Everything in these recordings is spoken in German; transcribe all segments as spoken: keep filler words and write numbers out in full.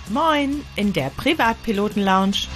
Moin in der Privatpiloten-Lounge.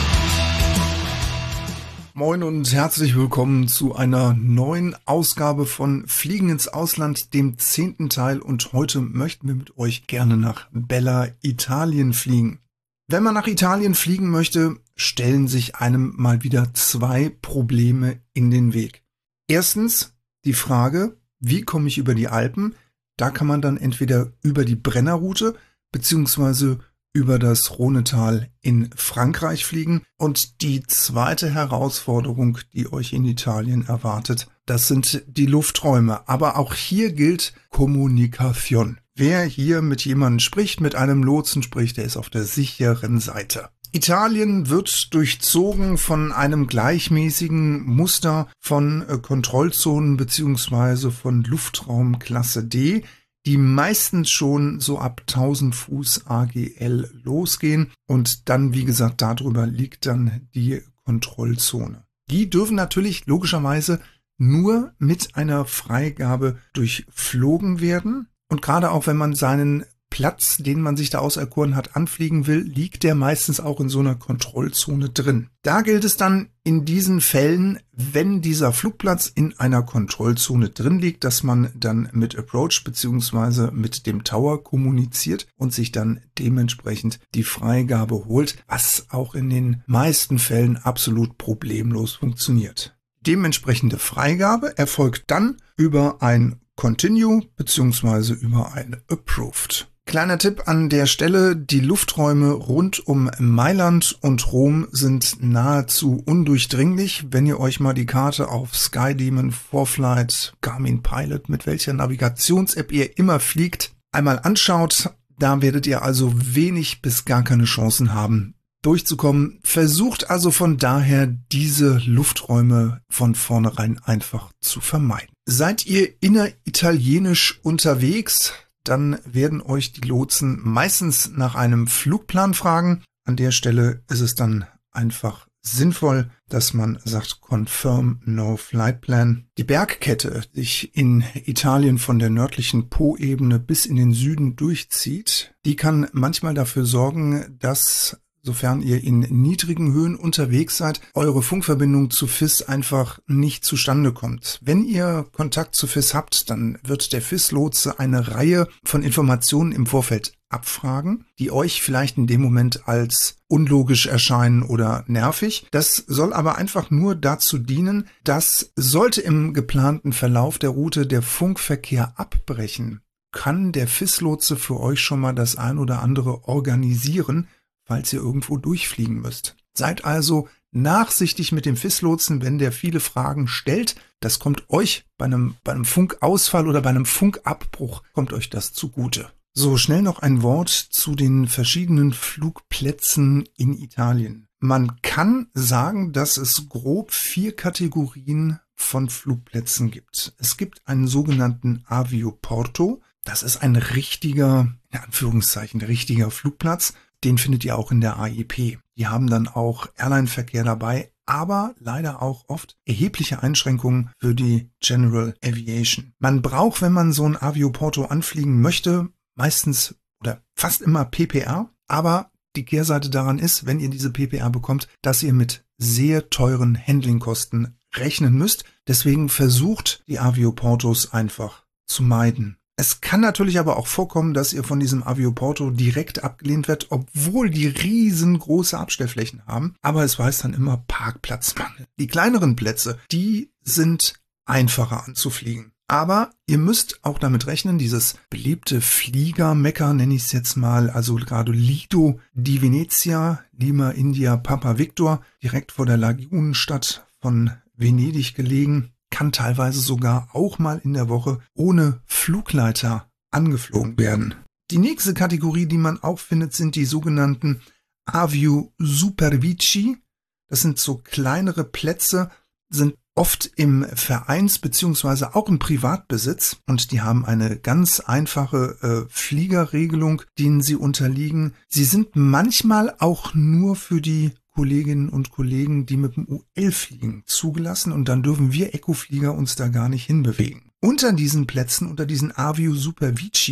Moin und herzlich willkommen zu einer neuen Ausgabe von Fliegen ins Ausland, dem zehnten Teil. Und heute möchten wir mit euch gerne nach Bella, Italien fliegen. Wenn man nach Italien fliegen möchte, stellen sich einem mal wieder zwei Probleme in den Weg. Erstens die Frage, wie komme ich über die Alpen? Da kann man dann entweder über die Brennerroute beziehungsweise über das Rhonetal in Frankreich fliegen. Und die zweite Herausforderung, die euch in Italien erwartet, das sind die Lufträume. Aber auch hier gilt Kommunikation. Wer hier mit jemandem spricht, mit einem Lotsen spricht, der ist auf der sicheren Seite. Italien wird durchzogen von einem gleichmäßigen Muster von Kontrollzonen bzw. von Luftraumklasse D, die meistens schon so ab tausend Fuß A G L losgehen und dann, wie gesagt, darüber liegt dann die Kontrollzone. Die dürfen natürlich logischerweise nur mit einer Freigabe durchflogen werden und gerade auch wenn man seinen Platz, den man sich da auserkoren hat, anfliegen will, liegt der meistens auch in so einer Kontrollzone drin. Da gilt es dann in diesen Fällen, wenn dieser Flugplatz in einer Kontrollzone drin liegt, dass man dann mit Approach bzw. mit dem Tower kommuniziert und sich dann dementsprechend die Freigabe holt, was auch in den meisten Fällen absolut problemlos funktioniert. Dementsprechende Freigabe erfolgt dann über ein Continue bzw. über ein Approved. Kleiner Tipp an der Stelle, die Lufträume rund um Mailand und Rom sind nahezu undurchdringlich. Wenn ihr euch mal die Karte auf Skydemon, ForeFlight, Garmin Pilot, mit welcher Navigations-App ihr immer fliegt, einmal anschaut, da werdet ihr also wenig bis gar keine Chancen haben, durchzukommen. Versucht also von daher, diese Lufträume von vornherein einfach zu vermeiden. Seid ihr inneritalienisch unterwegs, dann werden euch die Lotsen meistens nach einem Flugplan fragen. An der Stelle ist es dann einfach sinnvoll, dass man sagt Confirm No Flight Plan. Die Bergkette, die sich in Italien von der nördlichen Po-Ebene bis in den Süden durchzieht, die kann manchmal dafür sorgen, dass, sofern ihr in niedrigen Höhen unterwegs seid, eure Funkverbindung zu F I S einfach nicht zustande kommt. Wenn ihr Kontakt zu F I S habt, dann wird der F I S-Lotse eine Reihe von Informationen im Vorfeld abfragen, die euch vielleicht in dem Moment als unlogisch erscheinen oder nervig. Das soll aber einfach nur dazu dienen, dass, sollte im geplanten Verlauf der Route der Funkverkehr abbrechen, kann der F I S-Lotse für euch schon mal das ein oder andere organisieren, falls ihr irgendwo durchfliegen müsst. Seid also nachsichtig mit dem F I S-Lotsen, wenn der viele Fragen stellt. Das kommt euch bei einem, bei einem Funkausfall oder bei einem Funkabbruch, kommt euch das zugute. So, schnell noch ein Wort zu den verschiedenen Flugplätzen in Italien. Man kann sagen, dass es grob vier Kategorien von Flugplätzen gibt. Es gibt einen sogenannten Avioporto. Das ist ein richtiger, in Anführungszeichen, richtiger Flugplatz. Den findet ihr auch in der A I P. Die haben dann auch Airline-Verkehr dabei, aber leider auch oft erhebliche Einschränkungen für die General Aviation. Man braucht, wenn man so ein Avioporto anfliegen möchte, meistens oder fast immer P P R, aber die Kehrseite daran ist, wenn ihr diese P P R bekommt, dass ihr mit sehr teuren Handlingkosten rechnen müsst. Deswegen versucht, die Avioportos einfach zu meiden. Es kann natürlich aber auch vorkommen, dass ihr von diesem Avioporto direkt abgelehnt werdet, obwohl die riesengroße Abstellflächen haben. Aber es weiß dann immer Parkplatzmangel. Die kleineren Plätze, die sind einfacher anzufliegen. Aber ihr müsst auch damit rechnen, dieses beliebte Fliegermecker, nenne ich es jetzt mal, also gerade Lido di Venezia, Lima India Papa Victor, direkt vor der Lagunenstadt von Venedig gelegen, kann teilweise sogar auch mal in der Woche ohne Flugleiter angeflogen werden. Die nächste Kategorie, die man auch findet, sind die sogenannten Avio Supervici. Das sind so kleinere Plätze, sind oft im Vereins- bzw. auch im Privatbesitz und die haben eine ganz einfache äh, Fliegerregelung, denen sie unterliegen. Sie sind manchmal auch nur für die Kolleginnen und Kollegen, die mit dem U L fliegen, zugelassen und dann dürfen wir Ecoflieger uns da gar nicht hinbewegen. Unter diesen Plätzen, unter diesen Avio Supervici,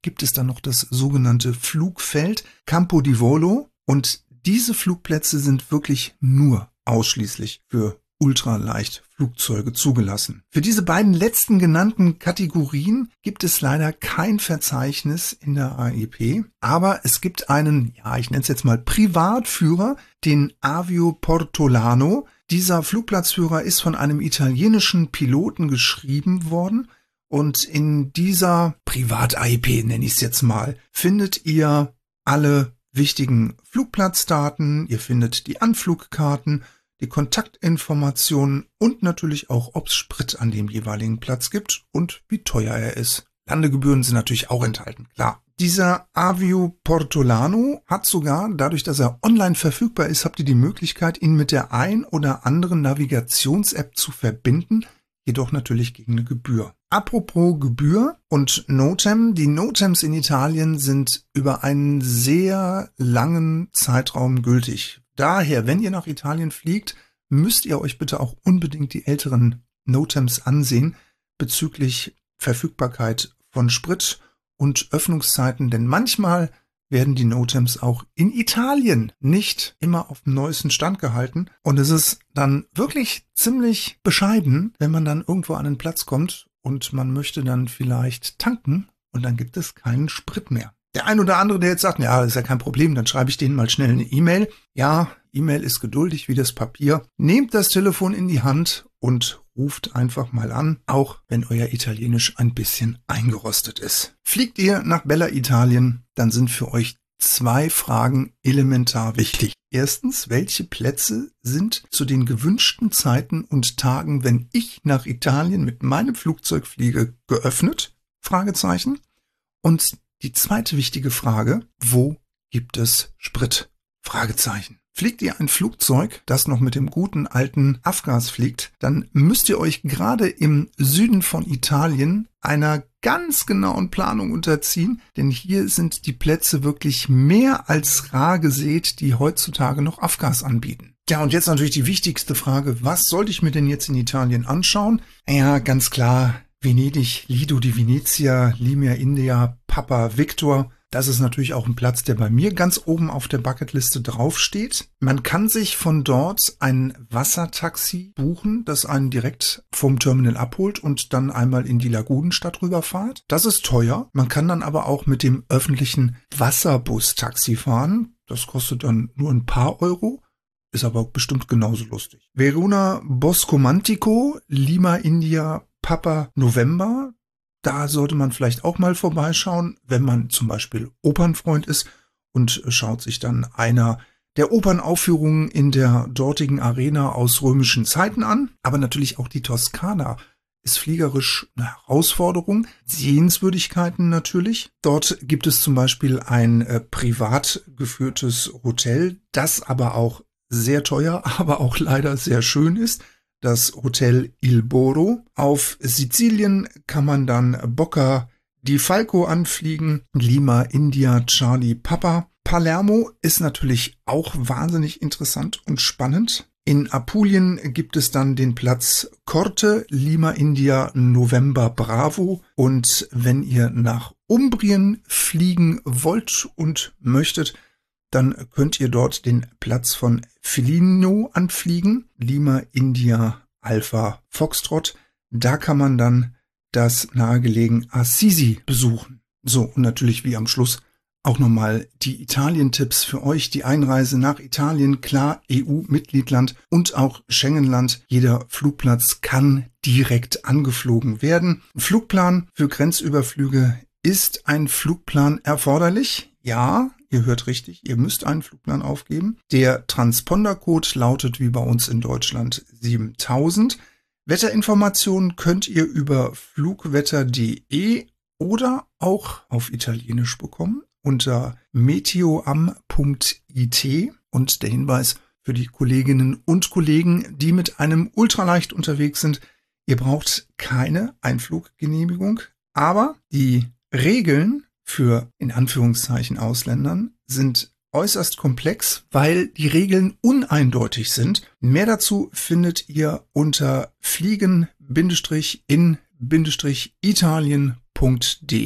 gibt es dann noch das sogenannte Flugfeld Campo di Volo und diese Flugplätze sind wirklich nur ausschließlich für Ultraleichtflugzeuge zugelassen. Für diese beiden letzten genannten Kategorien gibt es leider kein Verzeichnis in der A E P, aber es gibt einen, ja, ich nenne es jetzt mal Privatführer, den Avio Portolano. Dieser Flugplatzführer ist von einem italienischen Piloten geschrieben worden und in dieser Privat-A E P, nenne ich es jetzt mal, findet ihr alle wichtigen Flugplatzdaten, ihr findet die Anflugkarten, die Kontaktinformationen und natürlich auch, ob es Sprit an dem jeweiligen Platz gibt und wie teuer er ist. Landegebühren sind natürlich auch enthalten, klar. Dieser Avio Portolano hat sogar, dadurch, dass er online verfügbar ist, habt ihr die Möglichkeit, ihn mit der ein oder anderen Navigations-App zu verbinden, jedoch natürlich gegen eine Gebühr. Apropos Gebühr und NOTAM. Die NOTAMs in Italien sind über einen sehr langen Zeitraum gültig. Daher, wenn ihr nach Italien fliegt, müsst ihr euch bitte auch unbedingt die älteren NOTAMs ansehen bezüglich Verfügbarkeit von Sprit und Öffnungszeiten, denn manchmal werden die NOTAMs auch in Italien nicht immer auf dem neuesten Stand gehalten und es ist dann wirklich ziemlich bescheiden, wenn man dann irgendwo an einen Platz kommt und man möchte dann vielleicht tanken und dann gibt es keinen Sprit mehr. Der ein oder andere, der jetzt sagt, ja, ist ja kein Problem, dann schreibe ich denen mal schnell eine E-Mail. Ja, E-Mail ist geduldig wie das Papier. Nehmt das Telefon in die Hand und ruft einfach mal an, auch wenn euer Italienisch ein bisschen eingerostet ist. Fliegt ihr nach Bella Italien, dann sind für euch zwei Fragen elementar wichtig. Erstens, welche Plätze sind zu den gewünschten Zeiten und Tagen, wenn ich nach Italien mit meinem Flugzeug fliege, geöffnet? Fragezeichen. Und die zweite wichtige Frage, wo gibt es Sprit? Fragezeichen. Fliegt ihr ein Flugzeug, das noch mit dem guten alten Avgas fliegt, dann müsst ihr euch gerade im Süden von Italien einer ganz genauen Planung unterziehen, denn hier sind die Plätze wirklich mehr als rar gesät, die heutzutage noch Avgas anbieten. Ja, und jetzt natürlich die wichtigste Frage, was sollte ich mir denn jetzt in Italien anschauen? Ja, ganz klar, Venedig, Lido di Venezia, Limia India, Papa Victor. Das ist natürlich auch ein Platz, der bei mir ganz oben auf der Bucketliste draufsteht. Man kann sich von dort ein Wassertaxi buchen, das einen direkt vom Terminal abholt und dann einmal in die Lagunenstadt rüberfahrt. Das ist teuer. Man kann dann aber auch mit dem öffentlichen Wasserbus-Taxi fahren. Das kostet dann nur ein paar Euro. Ist aber bestimmt genauso lustig. Verona Boscomantico, Lima India, Papa November. Da sollte man vielleicht auch mal vorbeischauen, wenn man zum Beispiel Opernfreund ist und schaut sich dann einer der Opernaufführungen in der dortigen Arena aus römischen Zeiten an. Aber natürlich auch die Toskana ist fliegerisch eine Herausforderung. Sehenswürdigkeiten natürlich. Dort gibt es zum Beispiel ein äh, privat geführtes Hotel, das aber auch sehr teuer, aber auch leider sehr schön ist. Das Hotel Il Boro. Auf Sizilien kann man dann Bocca di Falco anfliegen, Lima India Charlie Papa. Palermo ist natürlich auch wahnsinnig interessant und spannend. In Apulien gibt es dann den Platz Corte, Lima India November Bravo. Und wenn ihr nach Umbrien fliegen wollt und möchtet, dann könnt ihr dort den Platz von Foligno anfliegen, Lima India Alpha Foxtrot. Da kann man dann das nahegelegene Assisi besuchen. So, und natürlich wie am Schluss auch nochmal die Italien-Tipps für euch. Die Einreise nach Italien, klar, E U-Mitgliedland und auch Schengenland. Jeder Flugplatz kann direkt angeflogen werden. Ein Flugplan für Grenzüberflüge. Ist ein Flugplan erforderlich? Ja, ihr hört richtig, ihr müsst einen Flugplan aufgeben. Der Transpondercode lautet wie bei uns in Deutschland siebentausend. Wetterinformationen könnt ihr über flugwetter punkt de oder auch auf Italienisch bekommen unter meteoam punkt it. Und der Hinweis für die Kolleginnen und Kollegen, die mit einem Ultraleicht unterwegs sind, ihr braucht keine Einfluggenehmigung, aber die Regeln für in Anführungszeichen Ausländern sind äußerst komplex, weil die Regeln uneindeutig sind. Mehr dazu findet ihr unter fliegen in Italien punkt de.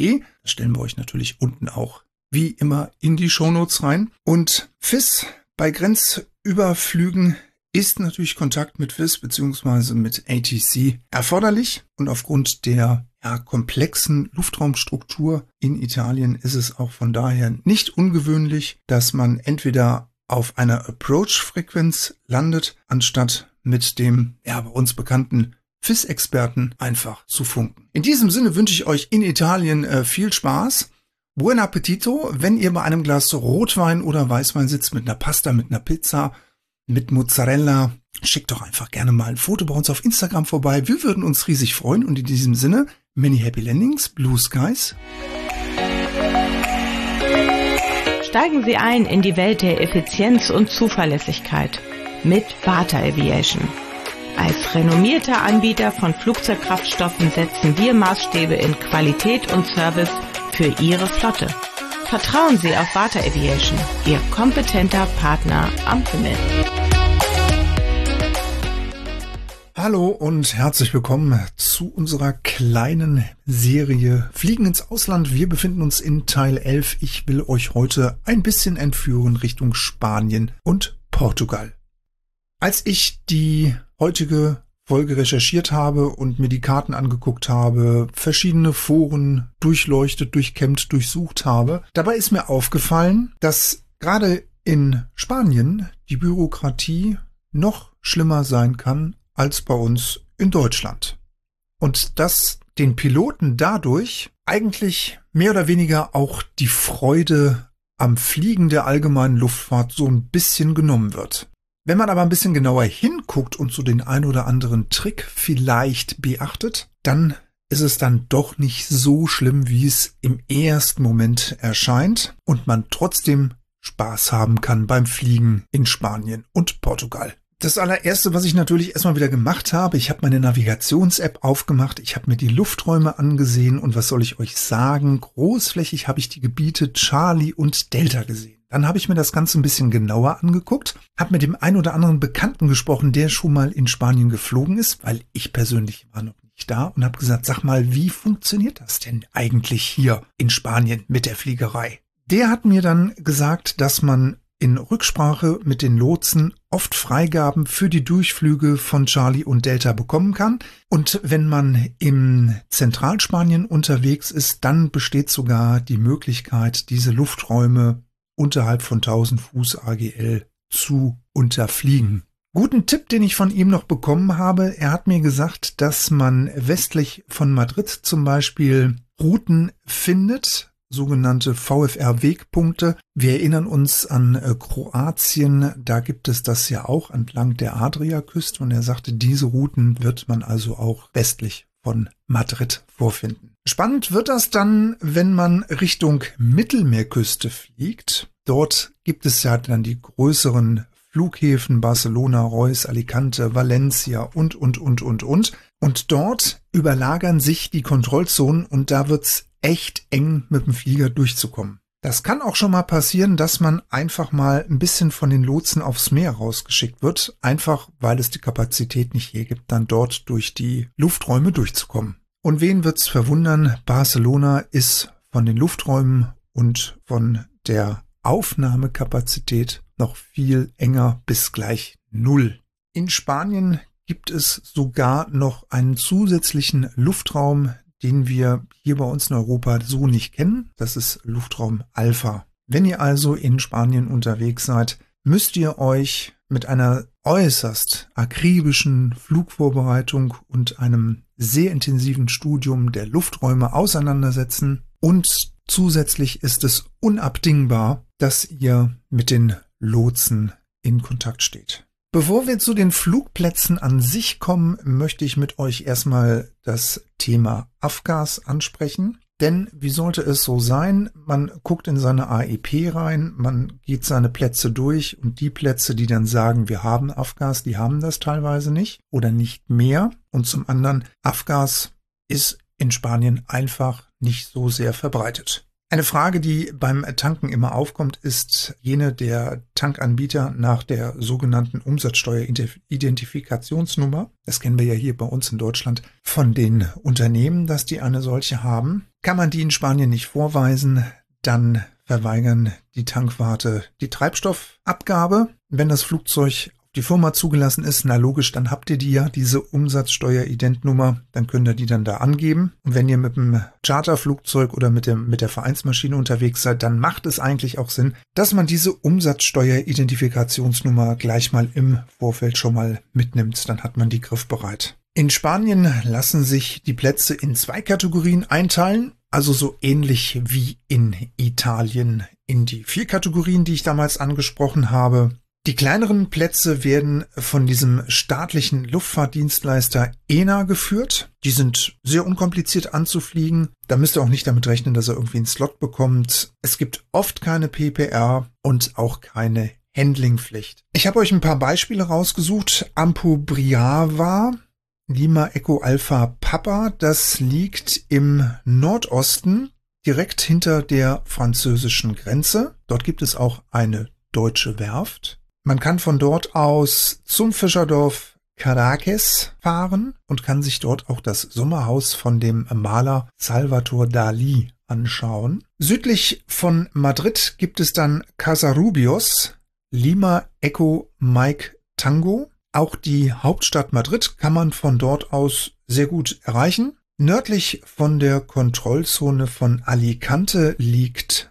Das stellen wir euch natürlich unten auch wie immer in die Shownotes rein. Und F I S bei Grenzüberflügen ist natürlich Kontakt mit F I S bzw. mit A T C erforderlich. Und aufgrund der ja, komplexen Luftraumstruktur in Italien ist es auch von daher nicht ungewöhnlich, dass man entweder auf einer Approach-Frequenz landet, anstatt mit dem ja, bei uns bekannten F I S-Experten einfach zu funken. In diesem Sinne wünsche ich euch in Italien äh, viel Spaß. Buon appetito, wenn ihr bei einem Glas Rotwein oder Weißwein sitzt, mit einer Pasta, mit einer Pizza, mit Mozzarella. Schickt doch einfach gerne mal ein Foto bei uns auf Instagram vorbei. Wir würden uns riesig freuen. Und in diesem Sinne, many happy landings, blue skies. Steigen Sie ein in die Welt der Effizienz und Zuverlässigkeit mit Varta Aviation. Als renommierter Anbieter von Flugzeugkraftstoffen setzen wir Maßstäbe in Qualität und Service für Ihre Flotte. Vertrauen Sie auf Varta Aviation, Ihr kompetenter Partner am Himmel. Hallo und herzlich willkommen zu unserer kleinen Serie Fliegen ins Ausland. Wir befinden uns in Teil elf. Ich will euch heute ein bisschen entführen Richtung Spanien und Portugal. Als ich die heutige Folge recherchiert habe und mir die Karten angeguckt habe, verschiedene Foren durchleuchtet, durchkämmt, durchsucht habe, dabei ist mir aufgefallen, dass gerade in Spanien die Bürokratie noch schlimmer sein kann als bei uns in Deutschland. Und dass den Piloten dadurch eigentlich mehr oder weniger auch die Freude am Fliegen der allgemeinen Luftfahrt so ein bisschen genommen wird. Wenn man aber ein bisschen genauer hinguckt und so den ein oder anderen Trick vielleicht beachtet, dann ist es dann doch nicht so schlimm, wie es im ersten Moment erscheint und man trotzdem Spaß haben kann beim Fliegen in Spanien und Portugal. Das allererste, was ich natürlich erstmal wieder gemacht habe, ich habe meine Navigations-App aufgemacht, ich habe mir die Lufträume angesehen und was soll ich euch sagen, großflächig habe ich die Gebiete Charlie und Delta gesehen. Dann habe ich mir das Ganze ein bisschen genauer angeguckt, habe mit dem ein oder anderen Bekannten gesprochen, der schon mal in Spanien geflogen ist, weil ich persönlich war noch nicht da und habe gesagt, sag mal, wie funktioniert das denn eigentlich hier in Spanien mit der Fliegerei? Der hat mir dann gesagt, dass man in Rücksprache mit den Lotsen oft Freigaben für die Durchflüge von Charlie und Delta bekommen kann. Und wenn man im Zentralspanien unterwegs ist, dann besteht sogar die Möglichkeit, diese Lufträume unterhalb von tausend Fuß A G L zu unterfliegen. Guten Tipp, den ich von ihm noch bekommen habe, er hat mir gesagt, dass man westlich von Madrid zum Beispiel Routen findet, sogenannte V F R-Wegpunkte. Wir erinnern uns an äh, Kroatien, da gibt es das ja auch entlang der Adriaküste und er sagte, diese Routen wird man also auch westlich von Madrid vorfinden. Spannend wird das dann, wenn man Richtung Mittelmeerküste fliegt. Dort gibt es ja dann die größeren Flughäfen Barcelona, Reus, Alicante, Valencia und, und, und, und, und. Und dort überlagern sich die Kontrollzonen und da wird's echt eng mit dem Flieger durchzukommen. Das kann auch schon mal passieren, dass man einfach mal ein bisschen von den Lotsen aufs Meer rausgeschickt wird, einfach weil es die Kapazität nicht hier gibt, dann dort durch die Lufträume durchzukommen. Und wen wird's verwundern, Barcelona ist von den Lufträumen und von der Aufnahmekapazität noch viel enger bis gleich null. In Spanien gibt es sogar noch einen zusätzlichen Luftraum, den wir hier bei uns in Europa so nicht kennen. Das ist Luftraum Alpha. Wenn ihr also in Spanien unterwegs seid, müsst ihr euch mit einer äußerst akribischen Flugvorbereitung und einem sehr intensiven Studium der Lufträume auseinandersetzen. Und zusätzlich ist es unabdingbar, dass ihr mit den Lotsen in Kontakt steht. Bevor wir zu den Flugplätzen an sich kommen, möchte ich mit euch erstmal das Thema Avgas ansprechen. Denn wie sollte es so sein? Man guckt in seine A E P rein, man geht seine Plätze durch und die Plätze, die dann sagen, wir haben Avgas, die haben das teilweise nicht oder nicht mehr. Und zum anderen, Avgas ist in Spanien einfach nicht so sehr verbreitet. Eine Frage, die beim Tanken immer aufkommt, ist jene der Tankanbieter nach der sogenannten Umsatzsteueridentifikationsnummer. Das kennen wir ja hier bei uns in Deutschland von den Unternehmen, dass die eine solche haben. Kann man die in Spanien nicht vorweisen, dann verweigern die Tankwarte die Treibstoffabgabe. Wenn das Flugzeug die Firma zugelassen ist, na logisch, dann habt ihr die ja, diese Umsatzsteueridentnummer, dann könnt ihr die dann da angeben. Und wenn ihr mit dem Charterflugzeug oder mit dem mit der Vereinsmaschine unterwegs seid, dann macht es eigentlich auch Sinn, dass man diese Umsatzsteueridentifikationsnummer gleich mal im Vorfeld schon mal mitnimmt. Dann hat man die griffbereit. In Spanien lassen sich die Plätze in zwei Kategorien einteilen, also so ähnlich wie in Italien in die vier Kategorien, die ich damals angesprochen habe. Die kleineren Plätze werden von diesem staatlichen Luftfahrtdienstleister E N A geführt. Die sind sehr unkompliziert anzufliegen. Da müsst ihr auch nicht damit rechnen, dass ihr irgendwie einen Slot bekommt. Es gibt oft keine P P R und auch keine Handlingpflicht. Ich habe euch ein paar Beispiele rausgesucht. Ampobrava, Lima Echo Alpha Papa, das liegt im Nordosten, direkt hinter der französischen Grenze. Dort gibt es auch eine deutsche Werft. Man kann von dort aus zum Fischerdorf Caracas fahren und kann sich dort auch das Sommerhaus von dem Maler Salvador Dalí anschauen. Südlich von Madrid gibt es dann Casarrubios, Lima Echo Mike Tango. Auch die Hauptstadt Madrid kann man von dort aus sehr gut erreichen. Nördlich von der Kontrollzone von Alicante liegt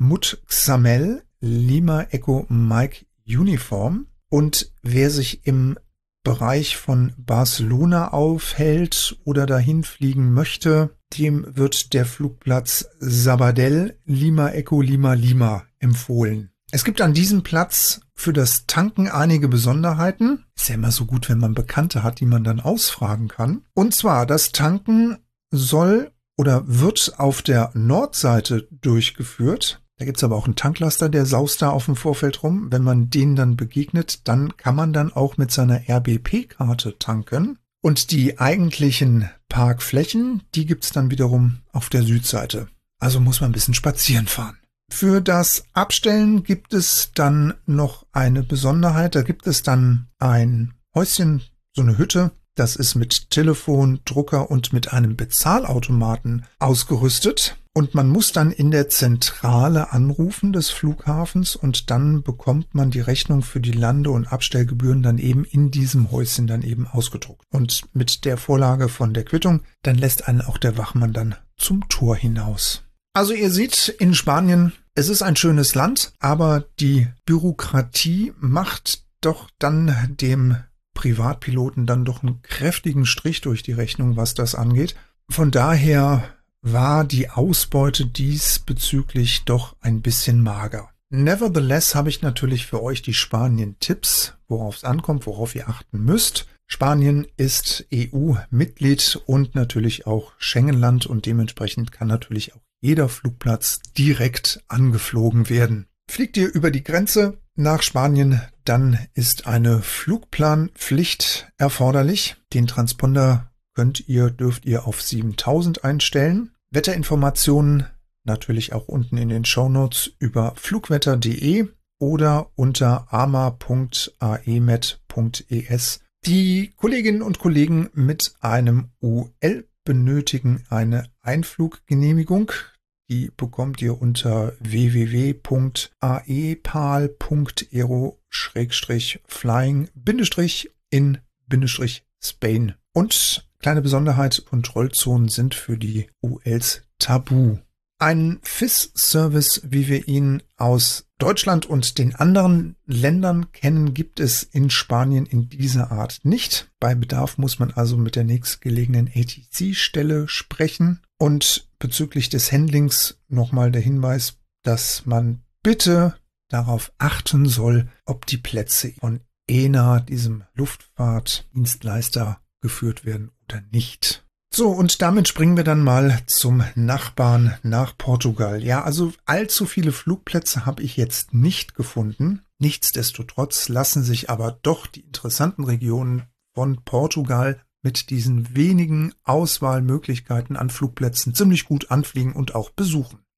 Mutxamel, Lima Echo Mike Uniform. Und wer sich im Bereich von Barcelona aufhält oder dahin fliegen möchte, dem wird der Flugplatz Sabadell Lima Echo Lima Lima empfohlen. Es gibt an diesem Platz für das Tanken einige Besonderheiten. Ist ja immer so gut, wenn man Bekannte hat, die man dann ausfragen kann. Und zwar, das Tanken soll oder wird auf der Nordseite durchgeführt. Da gibt's aber auch einen Tanklaster, der saust da auf dem Vorfeld rum. Wenn man denen dann begegnet, dann kann man dann auch mit seiner R B P-Karte tanken. Und die eigentlichen Parkflächen, die gibt's dann wiederum auf der Südseite. Also muss man ein bisschen spazieren fahren. Für das Abstellen gibt es dann noch eine Besonderheit. Da gibt es dann ein Häuschen, so eine Hütte. Das ist mit Telefon, Drucker und mit einem Bezahlautomaten ausgerüstet. Und man muss dann in der Zentrale anrufen des Flughafens und dann bekommt man die Rechnung für die Lande- und Abstellgebühren dann eben in diesem Häuschen dann eben ausgedruckt. Und mit der Vorlage von der Quittung, dann lässt einen auch der Wachmann dann zum Tor hinaus. Also ihr seht, in Spanien, es ist ein schönes Land, aber die Bürokratie macht doch dann dem Privatpiloten dann doch einen kräftigen Strich durch die Rechnung, was das angeht. Von daher war die Ausbeute diesbezüglich doch ein bisschen mager. Nevertheless habe ich natürlich für euch die Spanien-Tipps, worauf es ankommt, worauf ihr achten müsst. Spanien ist E U-Mitglied und natürlich auch Schengen-Land und dementsprechend kann natürlich auch jeder Flugplatz direkt angeflogen werden. Fliegt ihr über die Grenze nach Spanien, dann ist eine Flugplanpflicht erforderlich. Den Transponder könnt ihr, dürft ihr auf siebentausend einstellen. Wetterinformationen natürlich auch unten in den Shownotes über flugwetter punkt de oder unter ama punkt aemet punkt es. Die Kolleginnen und Kollegen mit einem U L benötigen eine Einfluggenehmigung. Die bekommt ihr unter w w w punkt aepal punkt aero Schrägstrich flying Bindestrich in Bindestrich Spain. Und kleine Besonderheit, Kontrollzonen sind für die U Ls tabu. Ein F I S-Service, wie wir ihn aus Deutschland und den anderen Ländern kennen, gibt es in Spanien in dieser Art nicht. Bei Bedarf muss man also mit der nächstgelegenen A T C-Stelle sprechen. Und bezüglich des Handlings nochmal der Hinweis, dass man bitte darauf achten soll, ob die Plätze von E N A, diesem Luftfahrtdienstleister, geführt werden oder nicht. So, und damit springen wir dann mal zum Nachbarn nach Portugal. Ja, also allzu viele Flugplätze habe ich jetzt nicht gefunden. Nichtsdestotrotz lassen sich aber doch die interessanten Regionen von Portugal mit diesen wenigen Auswahlmöglichkeiten an Flugplätzen ziemlich gut anfliegen und auch besuchen.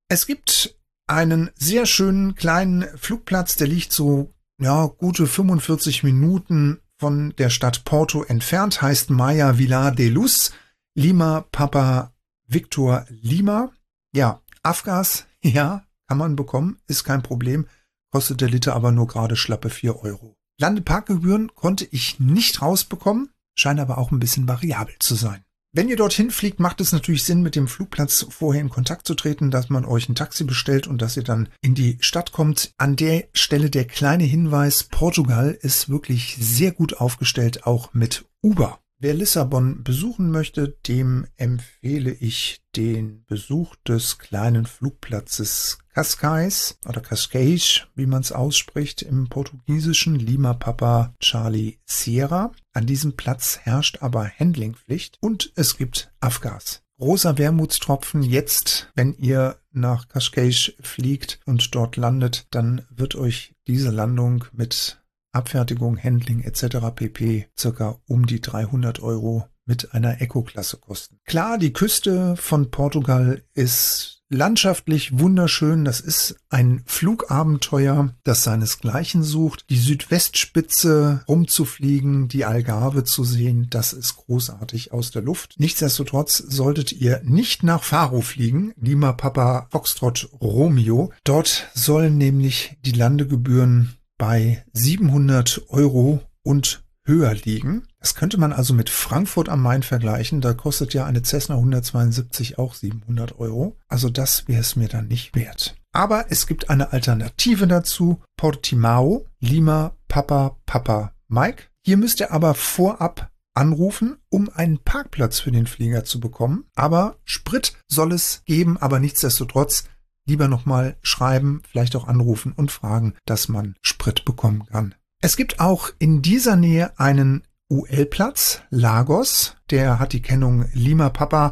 Es gibt einen sehr schönen kleinen Flugplatz, der liegt so, ja, gute fünfundvierzig Minuten von der Stadt Porto entfernt, heißt Maya Vilar de Luz, Lima Papa Victor Lima. Ja, Afgas, ja, kann man bekommen, ist kein Problem, kostet der Liter aber nur gerade schlappe vier Euro. Landeparkgebühren konnte ich nicht rausbekommen, scheint aber auch ein bisschen variabel zu sein. Wenn ihr dorthin fliegt, macht es natürlich Sinn, mit dem Flugplatz vorher in Kontakt zu treten, dass man euch ein Taxi bestellt und dass ihr dann in die Stadt kommt. An der Stelle der kleine Hinweis, Portugal ist wirklich sehr gut aufgestellt, auch mit Uber. Wer Lissabon besuchen möchte, dem empfehle ich den Besuch des kleinen Flugplatzes Cascais oder Cascais, wie man es ausspricht im Portugiesischen, Lima Papa Charlie Sierra. An diesem Platz herrscht aber Handlingpflicht und es gibt Afgas. Großer Wermutstropfen jetzt, wenn ihr nach Cascais fliegt und dort landet, dann wird euch diese Landung mit Abfertigung, Handling et cetera pp. Circa um die dreihundert Euro mit einer Eco-Klasse kosten. Klar, die Küste von Portugal ist landschaftlich wunderschön. Das ist ein Flugabenteuer, das seinesgleichen sucht. Die Südwestspitze rumzufliegen, die Algarve zu sehen, das ist großartig aus der Luft. Nichtsdestotrotz solltet ihr nicht nach Faro fliegen, Lima Papa Foxtrot Romeo. Dort sollen nämlich die Landegebühren bei siebenhundert Euro und höher liegen. Das könnte man also mit Frankfurt am Main vergleichen. Da kostet ja eine Cessna hundertzweiundsiebzig auch siebenhundert Euro. Also das wäre es mir dann nicht wert. Aber es gibt eine Alternative dazu. Portimao, Lima Papa Papa Mike. Hier müsst ihr aber vorab anrufen, um einen Parkplatz für den Flieger zu bekommen. Aber Sprit soll es geben, aber nichtsdestotrotz lieber nochmal schreiben, vielleicht auch anrufen und fragen, dass man Sprit bekommen kann. Es gibt auch in dieser Nähe einen U L-Platz, Lagos, der hat die Kennung Lima Papa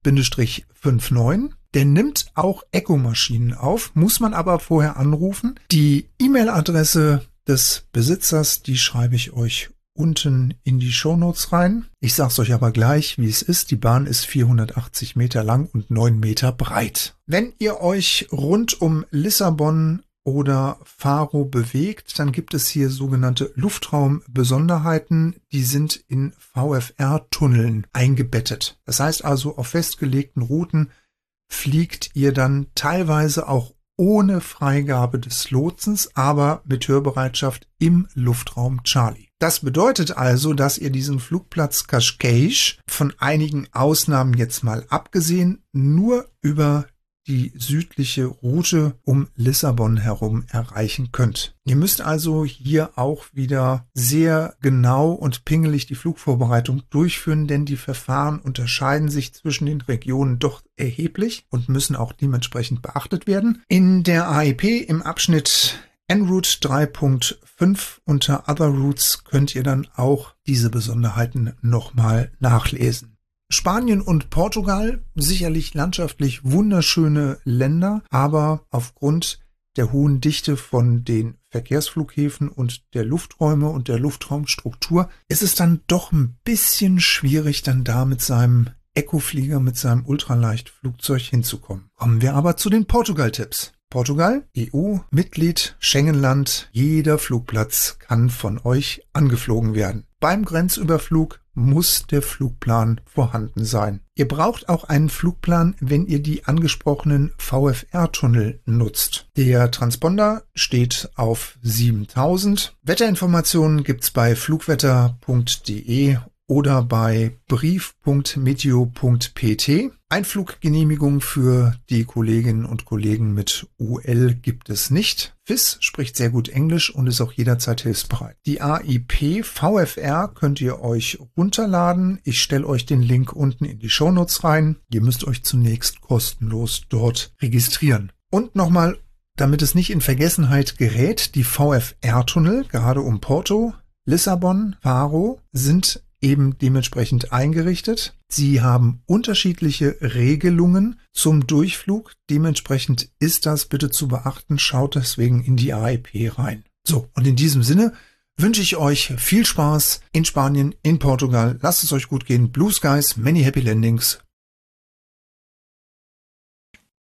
neunundfünfzig. Der nimmt auch Eco-Maschinen auf, muss man aber vorher anrufen. Die E-Mail-Adresse des Besitzers, die schreibe ich euch unten in die Shownotes rein. Ich sag's euch aber gleich, wie es ist. Die Bahn ist vierhundertachtzig Meter lang und neun Meter breit. Wenn ihr euch rund um Lissabon oder Faro bewegt, dann gibt es hier sogenannte Luftraumbesonderheiten. Die sind in V F R-Tunneln eingebettet. Das heißt also, auf festgelegten Routen fliegt ihr dann teilweise auch ohne Freigabe des Lotsens, aber mit Hörbereitschaft im Luftraum Charlie. Das bedeutet also, dass ihr diesen Flugplatz Cascais von einigen Ausnahmen jetzt mal abgesehen nur über die südliche Route um Lissabon herum erreichen könnt. Ihr müsst also hier auch wieder sehr genau und pingelig die Flugvorbereitung durchführen, denn die Verfahren unterscheiden sich zwischen den Regionen doch erheblich und müssen auch dementsprechend beachtet werden. In der A E P im Abschnitt En Route drei Punkt fünf unter Other Routes könnt ihr dann auch diese Besonderheiten nochmal nachlesen. Spanien und Portugal, sicherlich landschaftlich wunderschöne Länder, aber aufgrund der hohen Dichte von den Verkehrsflughäfen und der Lufträume und der Luftraumstruktur ist es dann doch ein bisschen schwierig, dann da mit seinem Eco-Flieger, mit seinem Ultraleichtflugzeug hinzukommen. Kommen wir aber zu den Portugal-Tipps. Portugal, E U-Mitglied, Schengenland, jeder Flugplatz kann von euch angeflogen werden. Beim Grenzüberflug muss der Flugplan vorhanden sein. Ihr braucht auch einen Flugplan, wenn ihr die angesprochenen V F R-Tunnel nutzt. Der Transponder steht auf siebentausend. Wetterinformationen gibt's bei flugwetter punkt de oder bei brief punkt meteo punkt p t. Einfluggenehmigung für die Kolleginnen und Kollegen mit U L gibt es nicht. F I S spricht sehr gut Englisch und ist auch jederzeit hilfsbereit. Die A I P V F R könnt ihr euch runterladen. Ich stelle euch den Link unten in die Shownotes rein. Ihr müsst euch zunächst kostenlos dort registrieren. Und nochmal, damit es nicht in Vergessenheit gerät, die V F R-Tunnel, gerade um Porto, Lissabon, Faro, sind eben dementsprechend eingerichtet. Sie haben unterschiedliche Regelungen zum Durchflug. Dementsprechend ist das bitte zu beachten. Schaut deswegen in die A I P rein. So, und in diesem Sinne wünsche ich euch viel Spaß in Spanien, in Portugal. Lasst es euch gut gehen. Blue Skies, many happy landings.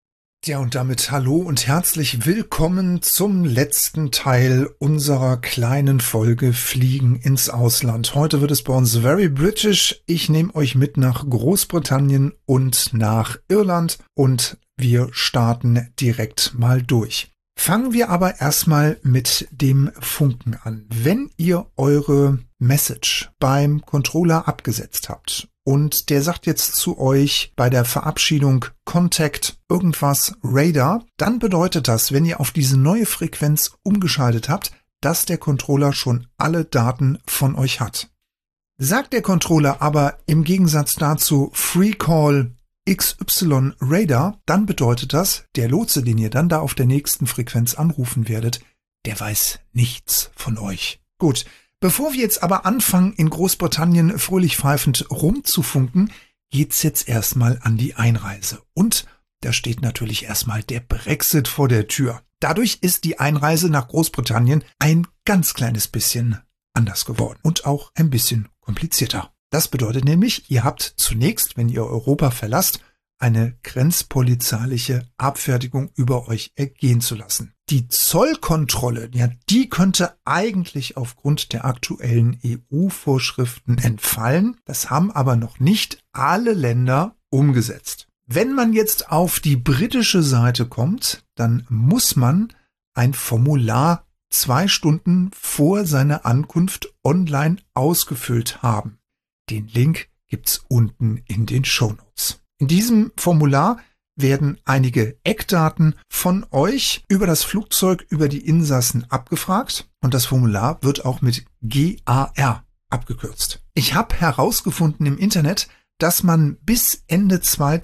Ja, und damit hallo und herzlich willkommen zum letzten Teil unserer kleinen Folge Fliegen ins Ausland. Heute wird es bei uns very British. Ich nehme euch mit nach Großbritannien und nach Irland und wir starten direkt mal durch. Fangen wir aber erstmal mit dem Funken an. Wenn ihr eure Message beim Controller abgesetzt habt und der sagt jetzt zu euch bei der Verabschiedung Contact irgendwas Radar, dann bedeutet das, wenn ihr auf diese neue Frequenz umgeschaltet habt, dass der Controller schon alle Daten von euch hat. Sagt der Controller aber im Gegensatz dazu Free Call X Y Radar, dann bedeutet das, der Lotse, den ihr dann da auf der nächsten Frequenz anrufen werdet, der weiß nichts von euch. Gut, bevor wir jetzt aber anfangen, in Großbritannien fröhlich pfeifend rumzufunken, geht's jetzt erstmal an die Einreise. Und da steht natürlich erstmal der Brexit vor der Tür. Dadurch ist die Einreise nach Großbritannien ein ganz kleines bisschen anders geworden und auch ein bisschen komplizierter. Das bedeutet nämlich, ihr habt zunächst, wenn ihr Europa verlasst, eine grenzpolizeiliche Abfertigung über euch ergehen zu lassen. Die Zollkontrolle, ja, die könnte eigentlich aufgrund der aktuellen E U-Vorschriften entfallen. Das haben aber noch nicht alle Länder umgesetzt. Wenn man jetzt auf die britische Seite kommt, dann muss man ein Formular zwei Stunden vor seiner Ankunft online ausgefüllt haben. Den Link gibt's unten in den Shownotes. In diesem Formular werden einige Eckdaten von euch über das Flugzeug, über die Insassen abgefragt und das Formular wird auch mit G A R abgekürzt. Ich habe herausgefunden im Internet, dass man bis Ende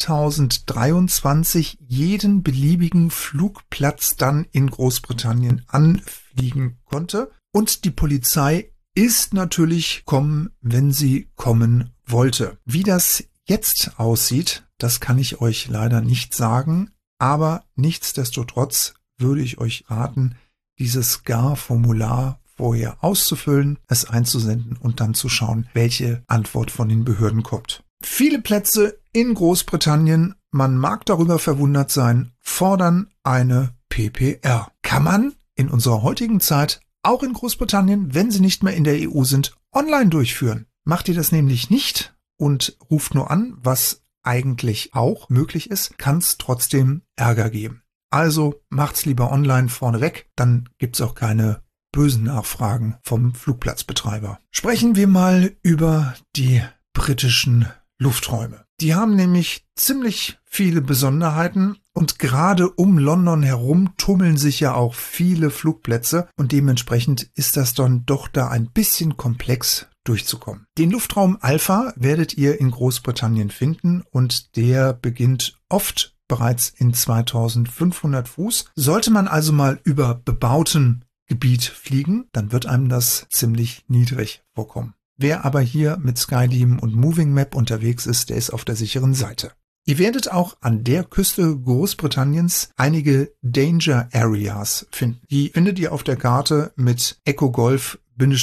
zweitausenddreiundzwanzig jeden beliebigen Flugplatz dann in Großbritannien anfliegen konnte und die Polizei ist natürlich kommen, wenn sie kommen wollte. Wie das jetzt aussieht, das kann ich euch leider nicht sagen, aber nichtsdestotrotz würde ich euch raten, dieses G A R-Formular vorher auszufüllen, es einzusenden und dann zu schauen, welche Antwort von den Behörden kommt. Viele Plätze in Großbritannien, man mag darüber verwundert sein, fordern eine P P R. Kann man in unserer heutigen Zeit auch in Großbritannien, wenn sie nicht mehr in der E U sind, online durchführen. Macht ihr das nämlich nicht und ruft nur an, was eigentlich auch möglich ist, kann es trotzdem Ärger geben. Also macht's lieber online vorneweg, dann gibt's auch keine bösen Nachfragen vom Flugplatzbetreiber. Sprechen wir mal über die britischen Lufträume. Die haben nämlich ziemlich viele Besonderheiten und gerade um London herum tummeln sich ja auch viele Flugplätze und dementsprechend ist das dann doch da ein bisschen komplex durchzukommen. Den Luftraum Alpha werdet ihr in Großbritannien finden und der beginnt oft bereits in zweitausendfünfhundert Fuß. Sollte man also mal über bebauten Gebiet fliegen, dann wird einem das ziemlich niedrig vorkommen. Wer aber hier mit Skyteam und Moving Map unterwegs ist, der ist auf der sicheren Seite. Ihr werdet auch an der Küste Großbritanniens einige Danger Areas finden. Die findet ihr auf der Karte mit Echo Golf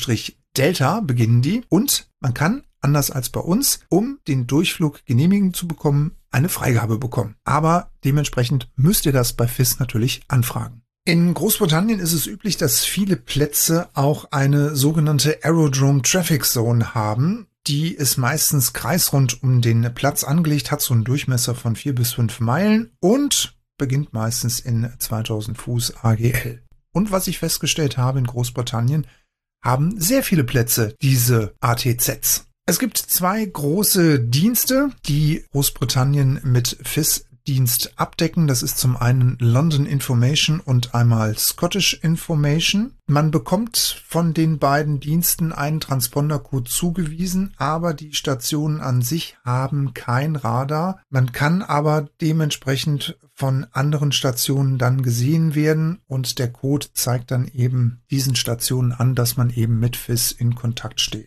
Delta beginnen die und man kann, anders als bei uns, um den Durchflug genehmigen zu bekommen, eine Freigabe bekommen. Aber dementsprechend müsst ihr das bei F I S natürlich anfragen. In Großbritannien ist es üblich, dass viele Plätze auch eine sogenannte Aerodrome Traffic Zone haben. Die ist meistens kreisrund um den Platz angelegt, hat so einen Durchmesser von vier bis fünf Meilen und beginnt meistens in zweitausend Fuß A G L. Und was ich festgestellt habe in Großbritannien, haben sehr viele Plätze diese A T Zs. Es gibt zwei große Dienste, die Großbritannien mit F I S Dienst abdecken. Das ist zum einen London Information und einmal Scottish Information. Man bekommt von den beiden Diensten einen Transpondercode zugewiesen, aber die Stationen an sich haben kein Radar. Man kann aber dementsprechend von anderen Stationen dann gesehen werden und der Code zeigt dann eben diesen Stationen an, dass man eben mit F I S in Kontakt steht.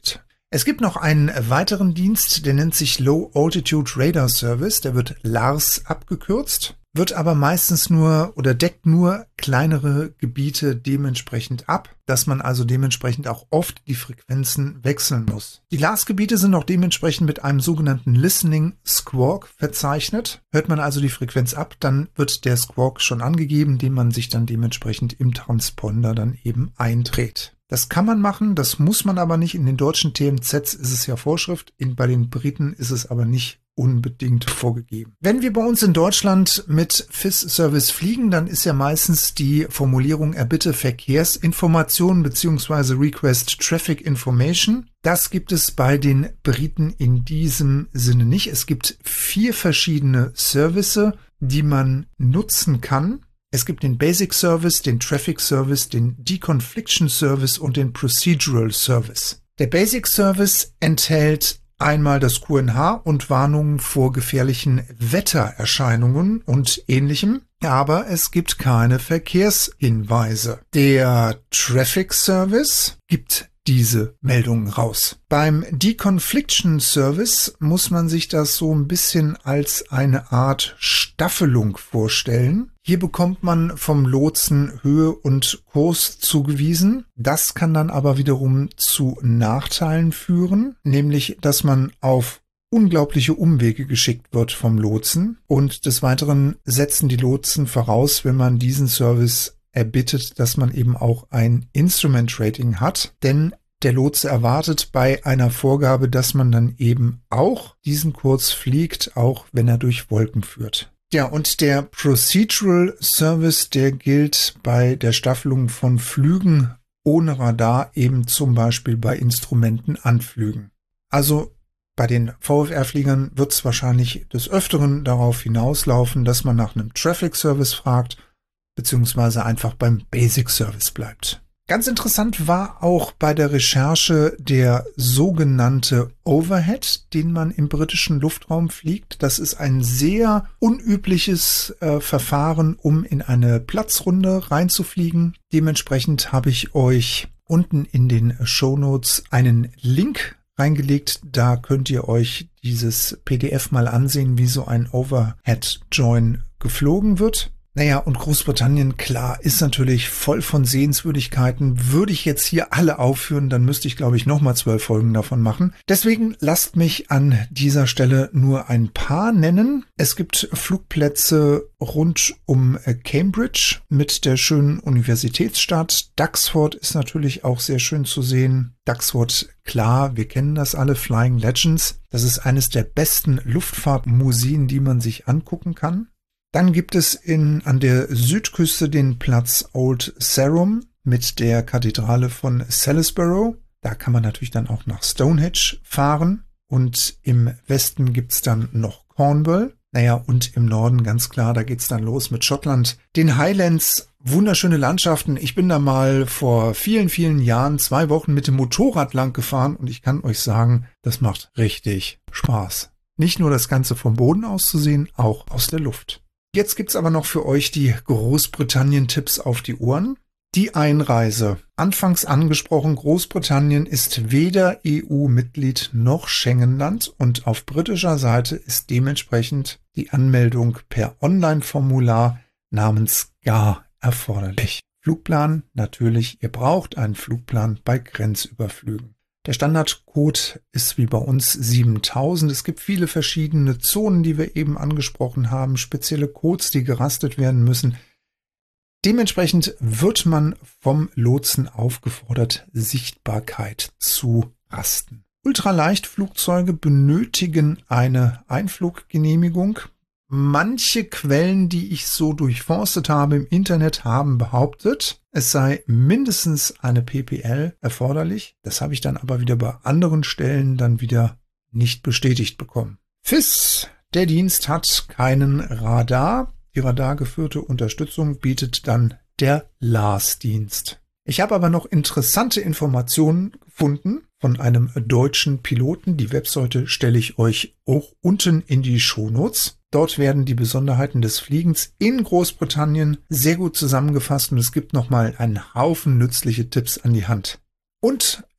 Es gibt noch einen weiteren Dienst, der nennt sich Low Altitude Radar Service, der wird LARS abgekürzt, wird aber meistens nur oder deckt nur kleinere Gebiete dementsprechend ab, dass man also dementsprechend auch oft die Frequenzen wechseln muss. Die LARS-Gebiete sind auch dementsprechend mit einem sogenannten Listening Squawk verzeichnet. Hört man also die Frequenz ab, dann wird der Squawk schon angegeben, den man sich dann dementsprechend im Transponder dann eben eindreht. Das kann man machen, das muss man aber nicht. In den deutschen T M Zs ist es ja Vorschrift, in, bei den Briten ist es aber nicht unbedingt vorgegeben. Wenn wir bei uns in Deutschland mit F I S-Service fliegen, dann ist ja meistens die Formulierung erbitte Verkehrsinformationen bzw. Request Traffic Information. Das gibt es bei den Briten in diesem Sinne nicht. Es gibt vier verschiedene Services, die man nutzen kann. Es gibt den Basic Service, den Traffic Service, den Deconfliction Service und den Procedural Service. Der Basic Service enthält einmal das Q N H und Warnungen vor gefährlichen Wettererscheinungen und Ähnlichem, aber es gibt keine Verkehrshinweise. Der Traffic Service gibt diese Meldungen raus. Beim Deconfliction Service muss man sich das so ein bisschen als eine Art Staffelung vorstellen. Hier bekommt man vom Lotsen Höhe und Kurs zugewiesen. Das kann dann aber wiederum zu Nachteilen führen, nämlich dass man auf unglaubliche Umwege geschickt wird vom Lotsen. Und des Weiteren setzen die Lotsen voraus, wenn man diesen Service erbittet, dass man eben auch ein Instrument Rating hat, denn der Lotse erwartet bei einer Vorgabe, dass man dann eben auch diesen Kurs fliegt, auch wenn er durch Wolken führt. Ja, und der Procedural Service, der gilt bei der Staffelung von Flügen ohne Radar, eben zum Beispiel bei Instrumentenanflügen. Also bei den V F R-Fliegern wird es wahrscheinlich des Öfteren darauf hinauslaufen, dass man nach einem Traffic Service fragt, beziehungsweise einfach beim Basic Service bleibt. Ganz interessant war auch bei der Recherche der sogenannte Overhead, den man im britischen Luftraum fliegt. Das ist ein sehr unübliches äh, Verfahren, um in eine Platzrunde reinzufliegen. Dementsprechend habe ich euch unten in den Shownotes einen Link reingelegt. Da könnt ihr euch dieses P D F mal ansehen, wie so ein Overhead Join geflogen wird. Naja, und Großbritannien, klar, ist natürlich voll von Sehenswürdigkeiten. Würde ich jetzt hier alle aufführen, dann müsste ich, glaube ich, nochmal zwölf Folgen davon machen. Deswegen lasst mich an dieser Stelle nur ein paar nennen. Es gibt Flugplätze rund um Cambridge mit der schönen Universitätsstadt. Duxford ist natürlich auch sehr schön zu sehen. Duxford, klar, wir kennen das alle, Flying Legends. Das ist eines der besten Luftfahrtmuseen, die man sich angucken kann. Dann gibt es in, an der Südküste den Platz Old Sarum mit der Kathedrale von Salisbury. Da kann man natürlich dann auch nach Stonehenge fahren. Und im Westen gibt's dann noch Cornwall. Naja, und im Norden ganz klar, da geht's dann los mit Schottland. Den Highlands, wunderschöne Landschaften. Ich bin da mal vor vielen, vielen Jahren zwei Wochen mit dem Motorrad lang gefahren und ich kann euch sagen, das macht richtig Spaß. Nicht nur das Ganze vom Boden aus zu sehen, auch aus der Luft. Jetzt gibt's aber noch für euch die Großbritannien-Tipps auf die Ohren. Die Einreise. Anfangs angesprochen, Großbritannien ist weder E U-Mitglied noch Schengenland und auf britischer Seite ist dementsprechend die Anmeldung per Online-Formular namens G A R erforderlich. Flugplan, natürlich, ihr braucht einen Flugplan bei Grenzüberflügen. Der Standardcode ist wie bei uns siebentausend. Es gibt viele verschiedene Zonen, die wir eben angesprochen haben, spezielle Codes, die gerastet werden müssen. Dementsprechend wird man vom Lotsen aufgefordert, Sichtbarkeit zu rasten. Ultraleichtflugzeuge benötigen eine Einfluggenehmigung. Manche Quellen, die ich so durchforstet habe im Internet, haben behauptet, es sei mindestens eine P P L erforderlich. Das habe ich dann aber wieder bei anderen Stellen dann wieder nicht bestätigt bekommen. F I S, der Dienst hat keinen Radar. Die radargeführte Unterstützung bietet dann der LARS-Dienst. Ich habe aber noch interessante Informationen gefunden von einem deutschen Piloten. Die Webseite stelle ich euch auch unten in die Shownotes. Dort werden die Besonderheiten des Fliegens in Großbritannien sehr gut zusammengefasst und es gibt nochmal einen Haufen nützliche Tipps an die Hand. Und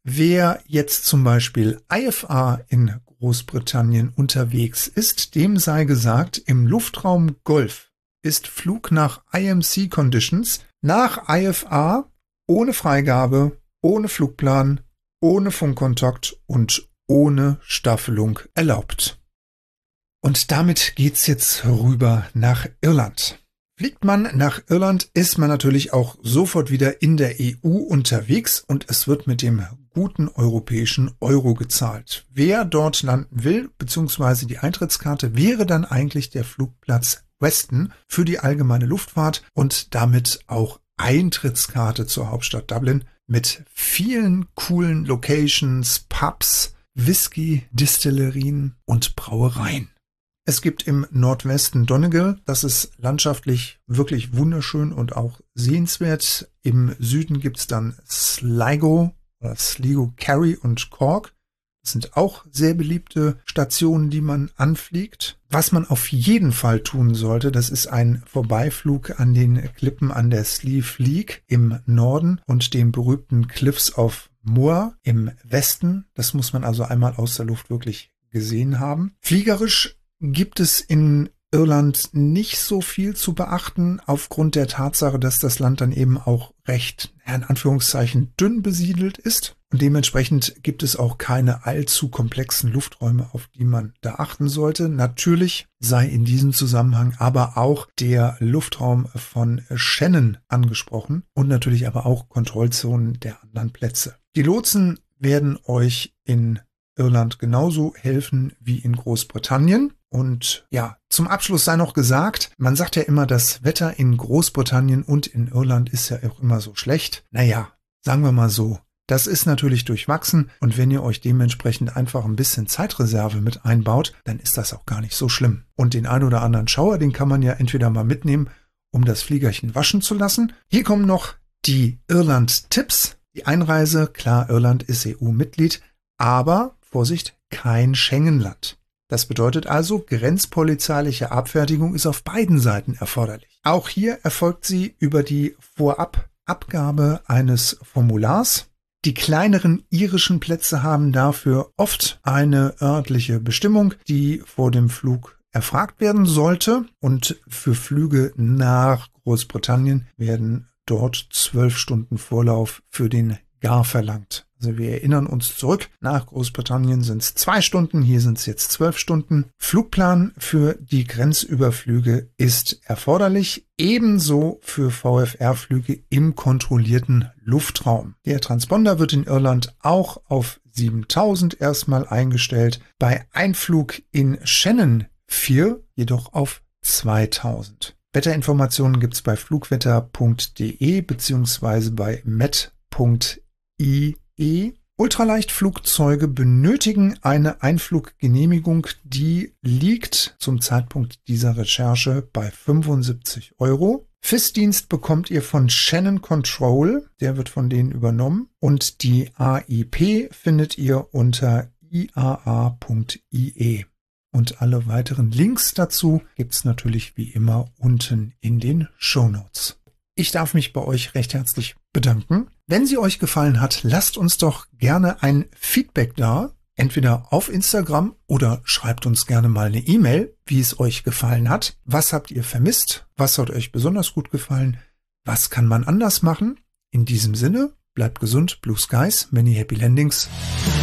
Wer jetzt zum Beispiel I F A in Großbritannien unterwegs ist, dem sei gesagt, im Luftraum Golf ist Flug nach I M C Conditions nach I F A ohne Freigabe, ohne Flugplan, ohne Funkkontakt und ohne Staffelung erlaubt. Und damit geht's jetzt rüber nach Irland. Fliegt man nach Irland, ist man natürlich auch sofort wieder in der E U unterwegs und es wird mit dem guten europäischen Euro gezahlt. Wer dort landen will, beziehungsweise die Eintrittskarte, wäre dann eigentlich der Flugplatz Weston für die allgemeine Luftfahrt und damit auch Eintrittskarte zur Hauptstadt Dublin mit vielen coolen Locations, Pubs, Whisky-Distillerien und Brauereien. Es gibt im Nordwesten Donegal, das ist landschaftlich wirklich wunderschön und auch sehenswert. Im Süden gibt's dann Sligo oder Sligo, Kerry und Cork. Das sind auch sehr beliebte Stationen, die man anfliegt. Was man auf jeden Fall tun sollte, das ist ein Vorbeiflug an den Klippen an der Slieve League im Norden und den berühmten Cliffs of Moher im Westen. Das muss man also einmal aus der Luft wirklich gesehen haben. Fliegerisch gibt es in Irland nicht so viel zu beachten, aufgrund der Tatsache, dass das Land dann eben auch recht, in Anführungszeichen, dünn besiedelt ist. Und dementsprechend gibt es auch keine allzu komplexen Lufträume, auf die man da achten sollte. Natürlich sei in diesem Zusammenhang aber auch der Luftraum von Shannon angesprochen und natürlich aber auch Kontrollzonen der anderen Plätze. Die Lotsen werden euch in Irland genauso helfen wie in Großbritannien. Und ja, zum Abschluss sei noch gesagt, man sagt ja immer, das Wetter in Großbritannien und in Irland ist ja auch immer so schlecht. Naja, sagen wir mal so, das ist natürlich durchwachsen und wenn ihr euch dementsprechend einfach ein bisschen Zeitreserve mit einbaut, dann ist das auch gar nicht so schlimm. Und den ein oder anderen Schauer, den kann man ja entweder mal mitnehmen, um das Fliegerchen waschen zu lassen. Hier kommen noch die Irland-Tipps. Die Einreise, klar, Irland ist E U-Mitglied, aber, Vorsicht, kein Schengen-Land. Das bedeutet also, grenzpolizeiliche Abfertigung ist auf beiden Seiten erforderlich. Auch hier erfolgt sie über die Vorababgabe eines Formulars. Die kleineren irischen Plätze haben dafür oft eine örtliche Bestimmung, die vor dem Flug erfragt werden sollte. Und für Flüge nach Großbritannien werden dort zwölf Stunden Vorlauf für den G A R verlangt. Also wir erinnern uns zurück, nach Großbritannien sind es zwei Stunden, hier sind es jetzt zwölf Stunden. Flugplan für die Grenzüberflüge ist erforderlich, ebenso für V F R-Flüge im kontrollierten Luftraum. Der Transponder wird in Irland auch auf siebentausend erstmal eingestellt, bei Einflug in Shannon vier jedoch auf zweitausend. Wetterinformationen gibt es bei flugwetter punkt de bzw. bei met punkt i e. Ultraleichtflugzeuge benötigen eine Einfluggenehmigung, die liegt zum Zeitpunkt dieser Recherche bei fünfundsiebzig Euro. F I S-Dienst bekommt ihr von Shannon Control, der wird von denen übernommen und die A I P findet ihr unter i a a punkt i e. Und alle weiteren Links dazu gibt's natürlich wie immer unten in den Shownotes. Ich darf mich bei euch recht herzlich bedanken. Wenn sie euch gefallen hat, lasst uns doch gerne ein Feedback da, entweder auf Instagram oder schreibt uns gerne mal eine E-Mail, wie es euch gefallen hat. Was habt ihr vermisst? Was hat euch besonders gut gefallen? Was kann man anders machen? In diesem Sinne, bleibt gesund, Blue Skies, many happy landings.